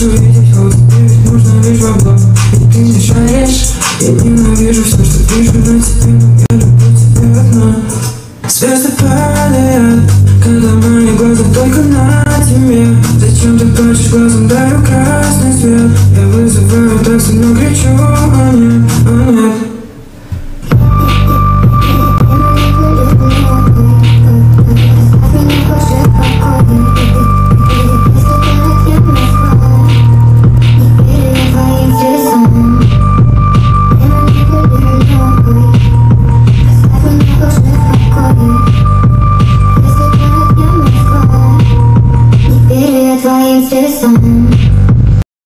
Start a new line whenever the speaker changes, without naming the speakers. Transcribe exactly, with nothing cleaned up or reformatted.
увидеть, вот ведь нужно лишь бабло. И ты не шаришь, я ненавижу все, что пишу на тебе, но я люблю тебя одна. Звезды падают, когда мои глаза только на тебе. Зачем ты плачешь глазом, дарю красный свет. Я вызываю такси, но кричу